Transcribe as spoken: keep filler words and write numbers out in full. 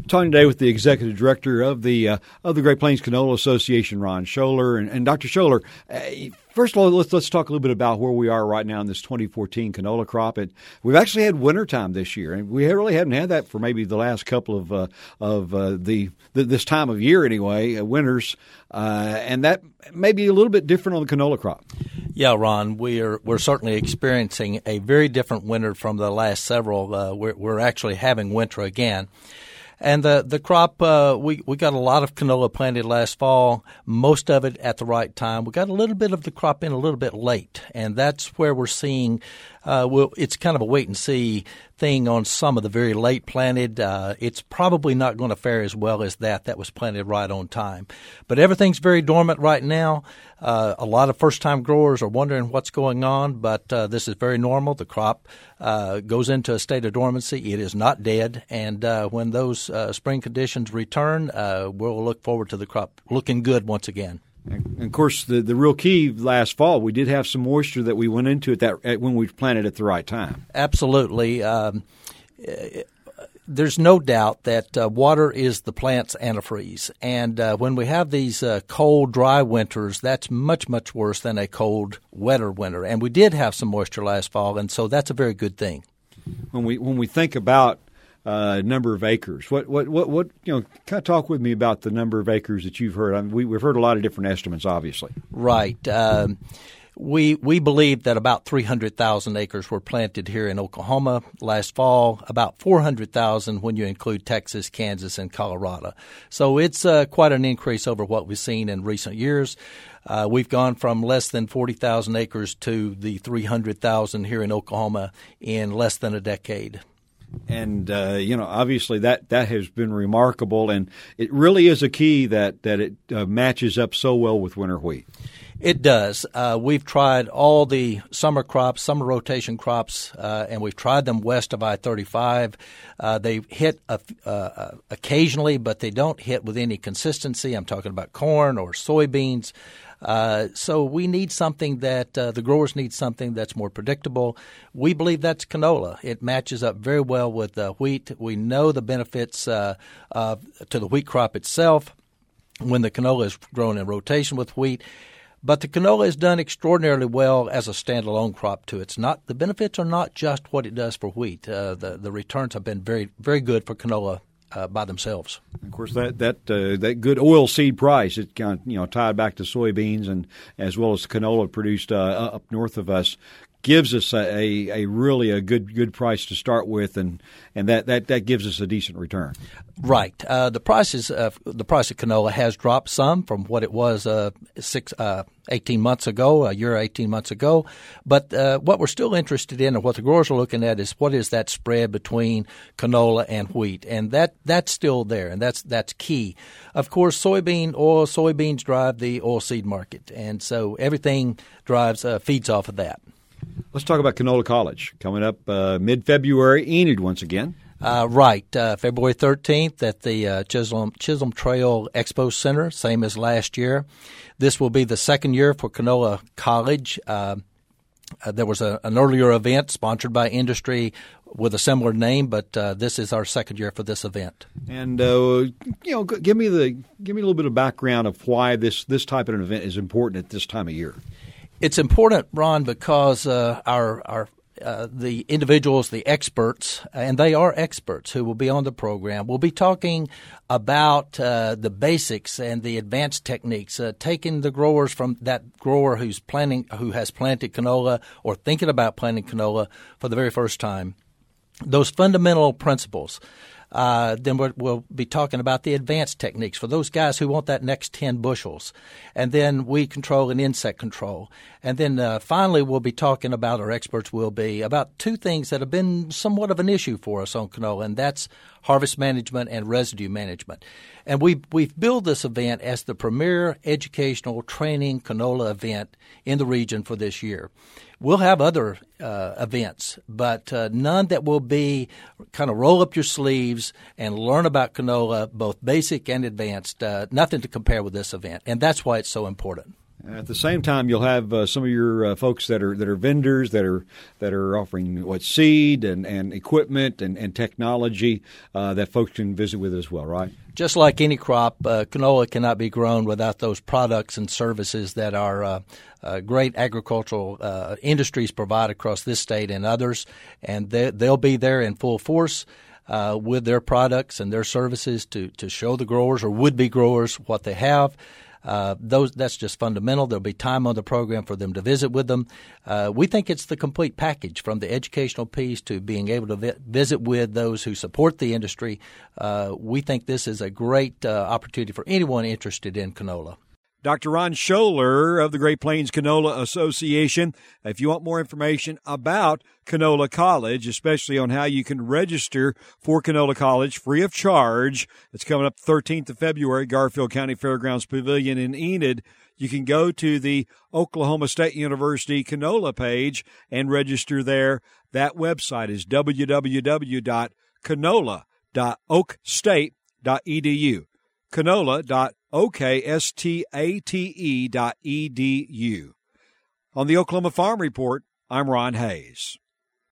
Talking today with the executive director of the uh, of the Great Plains Canola Association, Ron Scholer, and, and Doctor Scholer. Uh, first of all, let's let's talk a little bit about where we are right now in this twenty fourteen canola crop. It, we've actually had winter time this year, and we really haven't had that for maybe the last couple of uh, of uh, the, the this time of year anyway, uh, winters, uh, and that may be a little bit different on the canola crop. Yeah, Ron, we're we're certainly experiencing a very different winter from the last several. Uh, we're we're actually having winter again. And the the crop, uh, we, we got a lot of canola planted last fall, most of it at the right time. We got a little bit of the crop in a little bit late, and that's where we're seeing uh, well, it's kind of a wait-and-see thing on some of the very late planted. Uh, it's probably not going to fare as well as that that was planted right on time. But everything's very dormant right now. Uh, a lot of first-time growers are wondering what's going on, but uh, this is very normal. The crop uh, goes into a state of dormancy. It is not dead, and uh, when those uh, spring conditions return, uh, we'll look forward to the crop looking good once again. And of course, the, the real key last fall, we did have some moisture that we went into at that at when we planted at the right time. Absolutely. Um, there's no doubt that uh, water is the plant's antifreeze. And uh, when we have these uh, cold, dry winters, that's much, much worse than a cold, wetter winter. And we did have some moisture last fall, and so that's a very good thing. When we when we think about Uh, number of acres. What, what, what, what, you know, kind of talk with me about the number of acres that you've heard. I mean, we, we've heard a lot of different estimates, obviously. Right. Um, we we believe that about three hundred thousand acres were planted here in Oklahoma last fall, about four hundred thousand when you include Texas, Kansas, and Colorado. So it's uh, quite an increase over what we've seen in recent years. Uh, we've gone from less than forty thousand acres to the three hundred thousand here in Oklahoma in less than a decade. And, uh, you know, obviously that, that has been remarkable, and it really is a key that, that it uh, matches up so well with winter wheat. It does. Uh, we've tried all the summer crops, summer rotation crops, uh, and we've tried them west of I thirty-five. Uh, they hit uh, uh, occasionally, but they don't hit with any consistency. I'm talking about corn or soybeans. Uh, so we need something that uh, the growers need something that's more predictable. We believe that's canola. It matches up very well with uh, wheat. We know the benefits uh, uh, to the wheat crop itself when the canola is grown in rotation with wheat. But the canola is done extraordinarily well as a standalone crop too. It's not the benefits are not just what it does for wheat. Uh, the the returns have been very very good for canola uh, by themselves. Of course, that that uh, that good oil seed price, it kind of, you know, tied back to soybeans and as well as canola produced uh, up north of us, gives us a, a, a really a good good price to start with, and, and that, that, that gives us a decent return. Right. Uh, the prices uh, the price of canola has dropped some from what it was uh, six uh, eighteen months ago, a year eighteen months ago. But uh, what we're still interested in, and what the growers are looking at, is what is that spread between canola and wheat, and that that's still there, and that's that's key. Of course, soybean oil, soybeans drive the oilseed market, and so everything drives uh, feeds off of that. Let's talk about Canola College coming up uh, mid-February, Enid once again. Uh, right, uh, February thirteenth at the uh, Chisholm, Chisholm Trail Expo Center, same as last year. This will be the second year for Canola College. Uh, uh, there was a, an earlier event sponsored by industry with a similar name, but uh, this is our second year for this event. And uh, you know, give me the give me a little bit of background of why this this type of an event is important at this time of year. It's important, Ron, because uh, our our uh, the individuals, the experts, and they are experts who will be on the program, will be talking about uh, the basics and the advanced techniques, uh, taking the growers from that grower who's planting, who has planted canola or thinking about planting canola for the very first time, those fundamental principles. Uh, then we're, we'll be talking about the advanced techniques for those guys who want that next ten bushels. And then weed control and insect control. And then uh, finally we'll be talking about, our experts will be, about two things that have been somewhat of an issue for us on canola, and that's harvest management and residue management. And we, we've billed this event as the premier educational training canola event in the region for this year. We'll have other uh, events, but uh, none that will be kind of roll up your sleeves and learn about canola, both basic and advanced. Uh, nothing to compare with this event, and that's why it's so important. At the same time, you'll have uh, some of your uh, folks that are that are vendors that are that are offering what seed and, and equipment and, and technology uh, that folks can visit with as well, right? Just like any crop, uh, canola cannot be grown without those products and services that our uh, uh, great agricultural uh, industries provide across this state and others, and they, they'll be there in full force uh, with their products and their services to to show the growers or would-be growers what they have. Uh, those that's just fundamental. There'll be time on the program for them to visit with them. Uh, we think it's the complete package, from the educational piece to being able to vi- visit with those who support the industry. Uh, we think this is a great uh, opportunity for anyone interested in canola. Doctor Ron Scholer of the Great Plains Canola Association. If you want more information about Canola College, especially on how you can register for Canola College free of charge, it's coming up thirteenth of February, Garfield County Fairgrounds Pavilion in Enid. You can go to the Oklahoma State University Canola page and register there. That website is w w w dot canola dot oak state dot e d u. canola dot okstate dot edu. On the Oklahoma Farm Report, I'm Ron Hayes.